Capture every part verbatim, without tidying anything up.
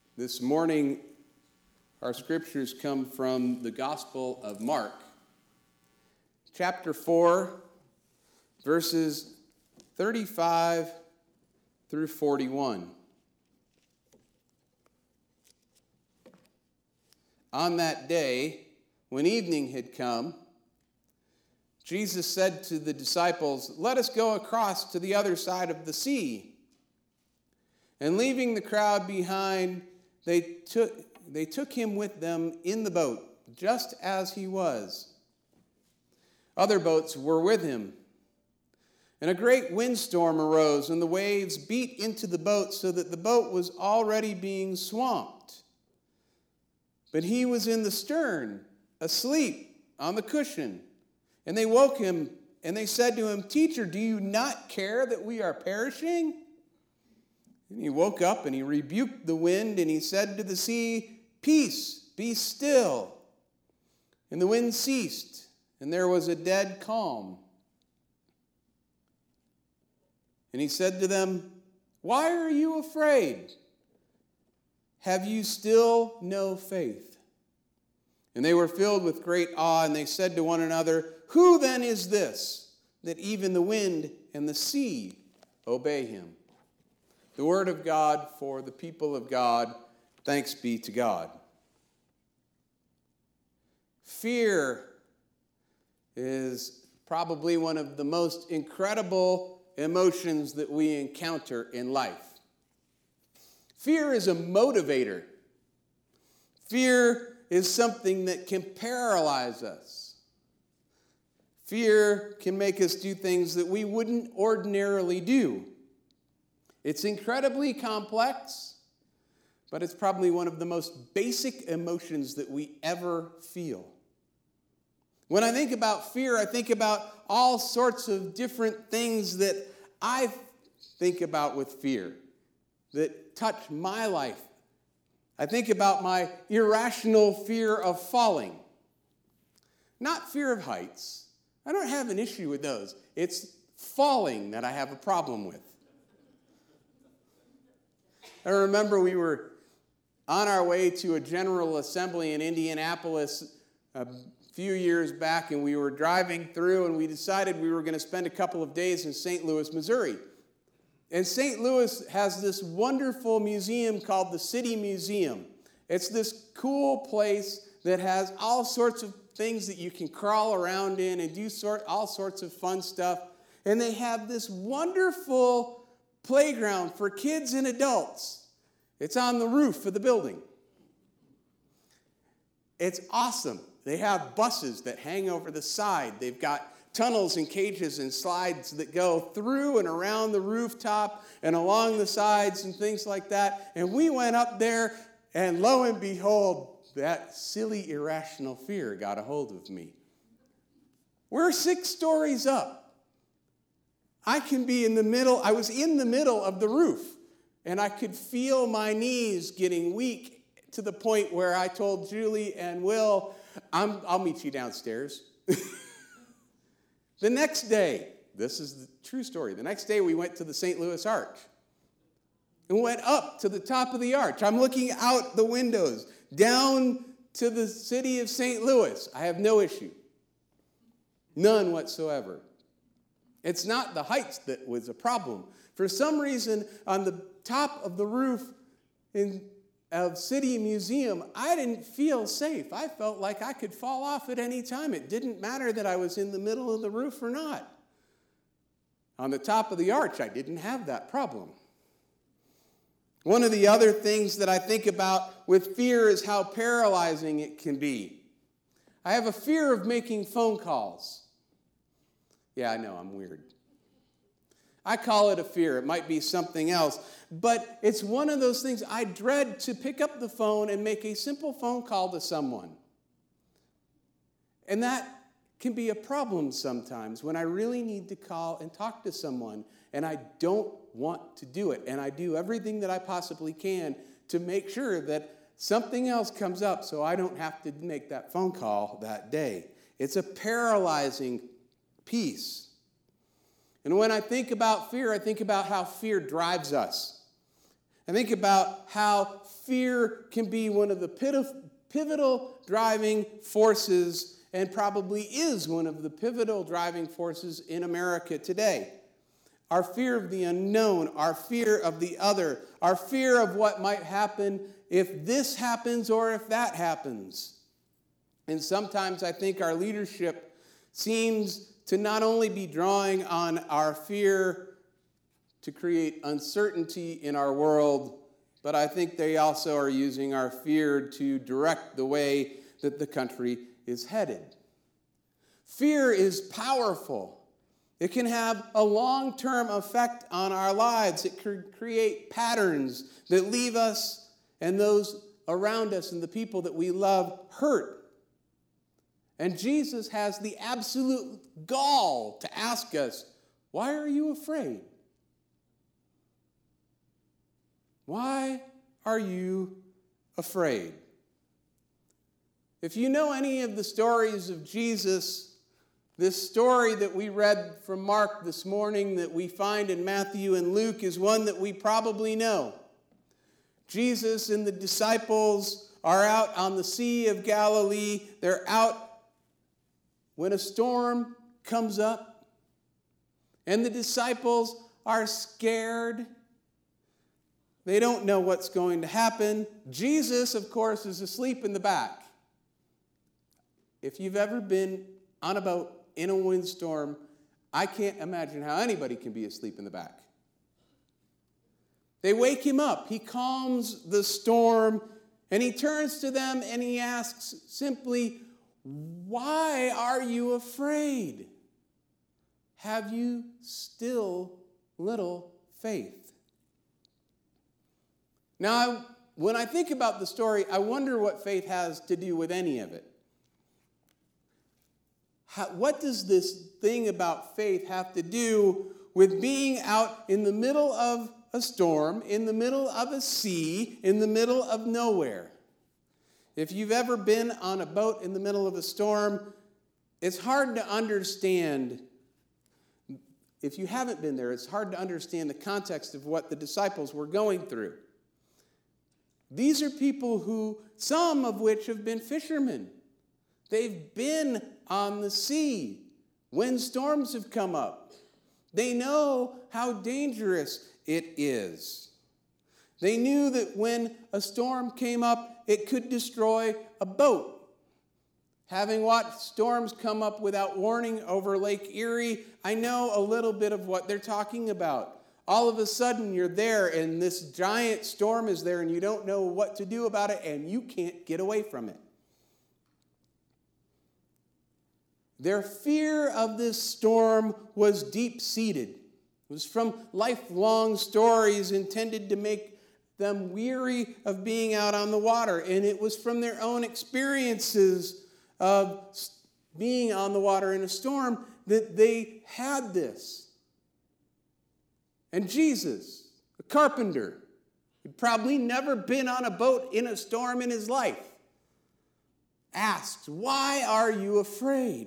This morning, our scriptures come from the Gospel of Mark, chapter four, verses thirty-five through forty-one. On that day, when evening had come, Jesus said to the disciples, "Let us go across to the other side of the sea." And leaving the crowd behind, they took, they took him with them in the boat, just as he was. Other boats were with him. And a great windstorm arose, and the waves beat into the boat so that the boat was already being swamped. But he was in the stern, asleep on the cushion. And they woke him, and they said to him, "Teacher, do you not care that we are perishing?" And he woke up, and he rebuked the wind, and he said to the sea, "Peace, be still." And the wind ceased, and there was a dead calm. And he said to them, "Why are you afraid? Have you still no faith?" And they were filled with great awe, and they said to one another, "Who then is this, that even the wind and the sea obey him?" The word of God for the people of God. Thanks be to God. Fear is probably one of the most incredible emotions that we encounter in life. Fear is a motivator. Fear is something that can paralyze us. Fear can make us do things that we wouldn't ordinarily do. It's incredibly complex, but it's probably one of the most basic emotions that we ever feel. When I think about fear, I think about all sorts of different things that I think about with fear that touch my life. I think about my irrational fear of falling. Not fear of heights. I don't have an issue with those. It's falling that I have a problem with. I remember we were on our way to a General Assembly in Indianapolis a few years back, and we were driving through, and we decided we were going to spend a couple of days in Saint Louis, Missouri. And Saint Louis has this wonderful museum called the City Museum. It's this cool place that has all sorts of things that you can crawl around in and do sort, all sorts of fun stuff. And they have this wonderful playground for kids and adults. It's on the roof of the building. It's awesome. They have buses that hang over the side. They've got tunnels and cages and slides that go through and around the rooftop and along the sides and things like that. And we went up there, and lo and behold, that silly irrational fear got a hold of me. We're six stories up. I can be in the middle, I was in the middle of the roof, and I could feel my knees getting weak to the point where I told Julie and Will, I'm, I'll meet you downstairs. The next day, this is the true story, the next day we went to the Saint Louis Arch and went up to the top of the arch. I'm looking out the windows, down to the city of Saint Louis. I have no issue. None whatsoever. It's not the heights that was a problem. For some reason, on the top of the roof in of City Museum, I didn't feel safe. I felt like I could fall off at any time. It didn't matter that I was in the middle of the roof or not. On the top of the arch, I didn't have that problem. One of the other things that I think about with fear is how paralyzing it can be. I have a fear of making phone calls. Yeah, I know, I'm weird. I call it a fear. It might be something else. But it's one of those things I dread to pick up the phone and make a simple phone call to someone. And that can be a problem sometimes when I really need to call and talk to someone and I don't want to do it. And I do everything that I possibly can to make sure that something else comes up so I don't have to make that phone call that day. It's a paralyzing piece. And when I think about fear, I think about how fear drives us. I think about how fear can be one of the pivotal driving forces, and probably is one of the pivotal driving forces in America today. Our fear of the unknown, our fear of the other, our fear of what might happen if this happens or if that happens. And sometimes I think our leadership seems to not only be drawing on our fear to create uncertainty in our world, but I think they also are using our fear to direct the way that the country is headed. Fear is powerful. It can have a long-term effect on our lives. It can create patterns that leave us and those around us and the people that we love hurt. And Jesus has the absolute gall to ask us, why are you afraid? Why are you afraid? If you know any of the stories of Jesus, this story that we read from Mark this morning that we find in Matthew and Luke is one that we probably know. Jesus and the disciples are out on the Sea of Galilee. They're out when a storm comes up, and the disciples are scared. They don't know what's going to happen. Jesus, of course, is asleep in the back. If you've ever been on a boat in a windstorm, I can't imagine how anybody can be asleep in the back. They wake him up. He calms the storm, and he turns to them and he asks simply, why are you afraid? Have you still little faith? Now, when I think about the story, I wonder what faith has to do with any of it. How, what does this thing about faith have to do with being out in the middle of a storm, in the middle of a sea, in the middle of nowhere? If you've ever been on a boat in the middle of a storm, it's hard to understand. If you haven't been there, it's hard to understand the context of what the disciples were going through. These are people who, some of which have been fishermen. They've been on the sea when storms have come up. They know how dangerous it is. They knew that when a storm came up, it could destroy a boat. Having watched storms come up without warning over Lake Erie, I know a little bit of what they're talking about. All of a sudden, you're there, and this giant storm is there, and you don't know what to do about it, and you can't get away from it. Their fear of this storm was deep-seated. It was from lifelong stories intended to make them weary of being out on the water, and it was from their own experiences of being on the water in a storm that they had this. And Jesus, a carpenter, who'd probably never been on a boat in a storm in his life, asked, why are you afraid?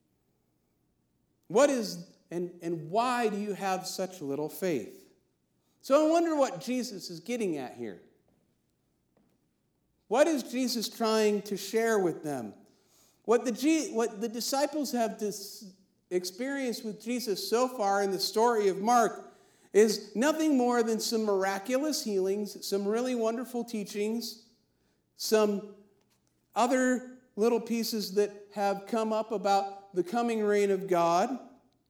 What is, and, and why do you have such little faith? So I wonder what Jesus is getting at here. What is Jesus trying to share with them? What the, what the disciples have dis- experienced with Jesus so far in the story of Mark is nothing more than some miraculous healings, some really wonderful teachings, some other little pieces that have come up about the coming reign of God.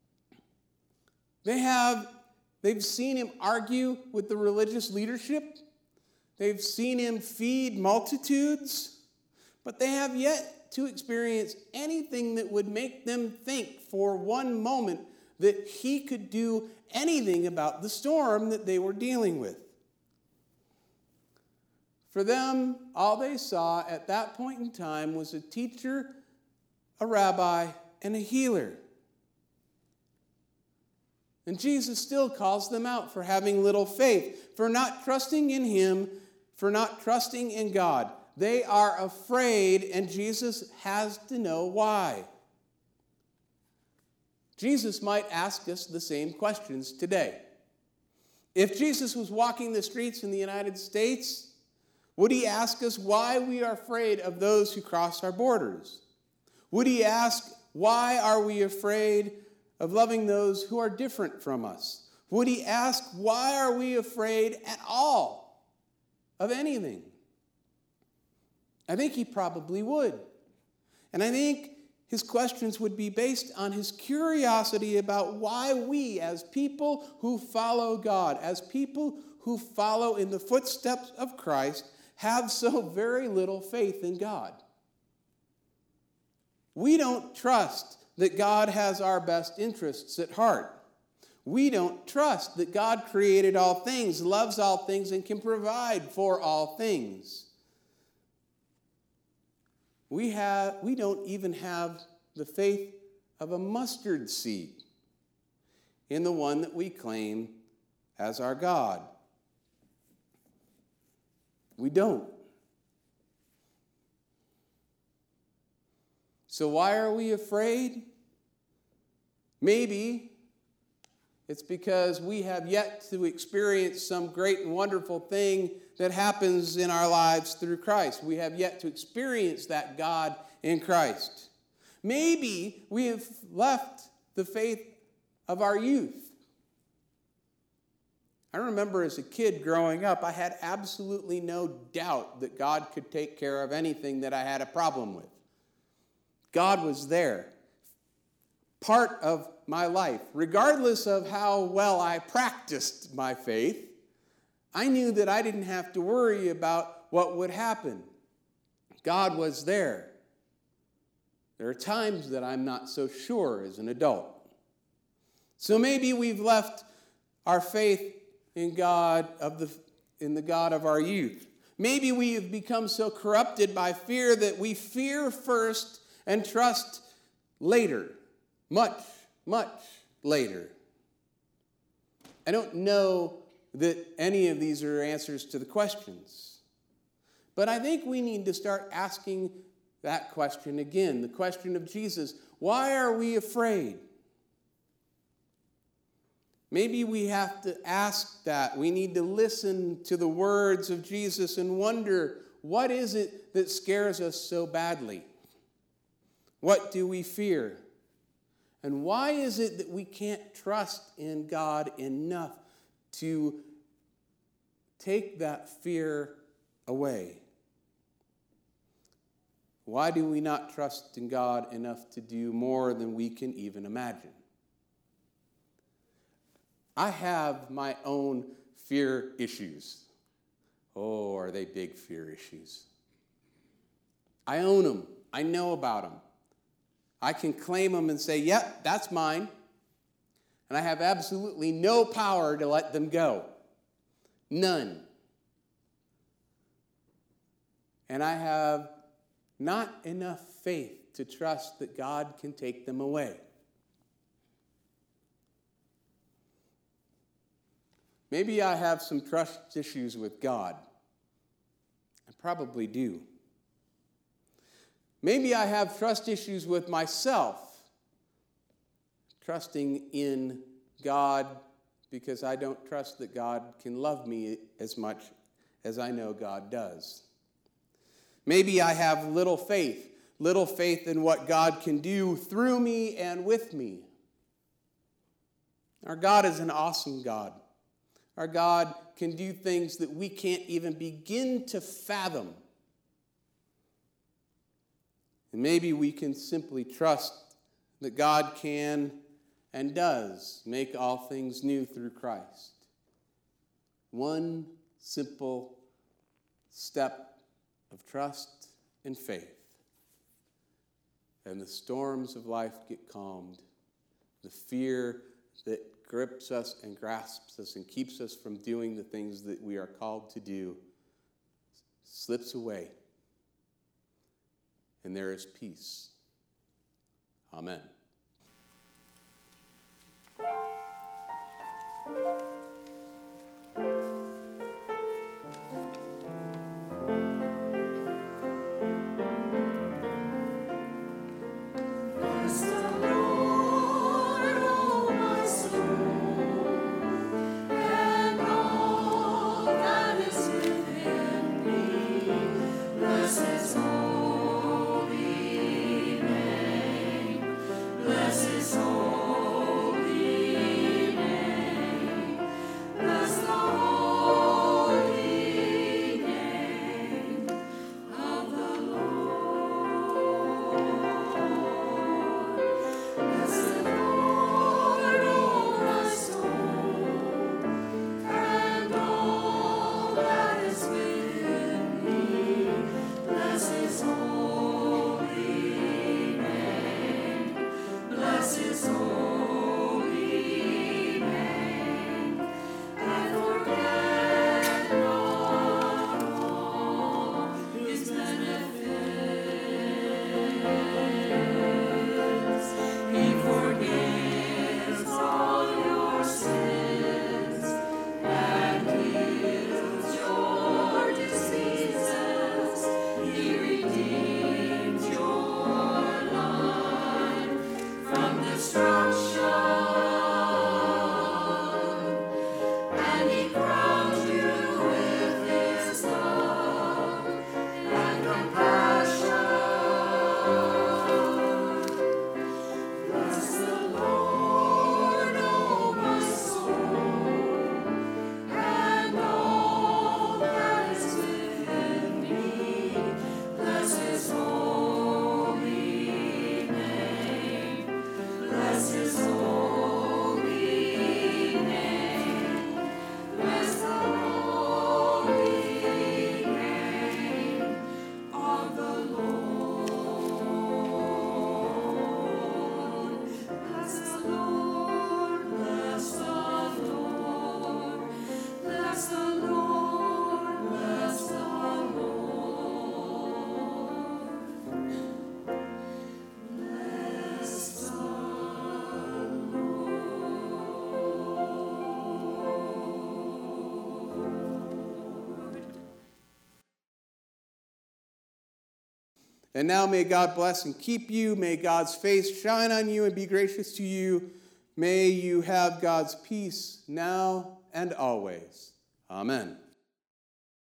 They have, they've seen him argue with the religious leadership. They've seen him feed multitudes, but they have yet to experience anything that would make them think for one moment that he could do anything about the storm that they were dealing with. For them, all they saw at that point in time was a teacher, a rabbi, and a healer. And Jesus still calls them out for having little faith, for not trusting in him, for not trusting in God. They are afraid, and Jesus has to know why. Jesus might ask us the same questions today. If Jesus was walking the streets in the United States, would he ask us why we are afraid of those who cross our borders? Would he ask, why are we afraid of loving those who are different from us? Would he ask, why are we afraid at all of anything? I think he probably would. And I think his questions would be based on his curiosity about why we, as people who follow God, as people who follow in the footsteps of Christ, have so very little faith in God. We don't trust that God has our best interests at heart. We don't trust that God created all things, loves all things, and can provide for all things. We have, we don't even have the faith of a mustard seed in the one that we claim as our God. We don't. So why are we afraid? Maybe it's because we have yet to experience some great and wonderful thing that happens in our lives through Christ. We have yet to experience that God in Christ. Maybe we have left the faith of our youth. I remember as a kid growing up, I had absolutely no doubt that God could take care of anything that I had a problem with. God was there, part of my life. Regardless of how well I practiced my faith, I knew that I didn't have to worry about what would happen. God was there. There are times that I'm not so sure as an adult. So maybe we've left our faith in God of the in the God of our youth. Maybe we have become so corrupted by fear that we fear first and trust later, much, much later. I don't know that any of these are answers to the questions, but I think we need to start asking that question again, the question of Jesus. Why are we afraid? Maybe we have to ask that. We need to listen to the words of Jesus and wonder, what is it that scares us so badly? What do we fear? And why is it that we can't trust in God enough to take that fear away? Why do we not trust in God enough to do more than we can even imagine? I have my own fear issues. Oh, are they big fear issues? I own them. I know about them. I can claim them and say, yep, that's mine. And I have absolutely no power to let them go. None. And I have not enough faith to trust that God can take them away. Maybe I have some trust issues with God. I probably do. Maybe I have trust issues with myself, trusting in God because I don't trust that God can love me as much as I know God does. Maybe I have little faith, little faith in what God can do through me and with me. Our God is an awesome God. Our God can do things that we can't even begin to fathom. And maybe we can simply trust that God can and does make all things new through Christ. One simple step of trust and faith. And the storms of life get calmed. The fear that grips us and grasps us and keeps us from doing the things that we are called to do slips away. And there is peace. Amen. And And now may God bless and keep you. May God's face shine on you and be gracious to you. May you have God's peace now and always. Amen.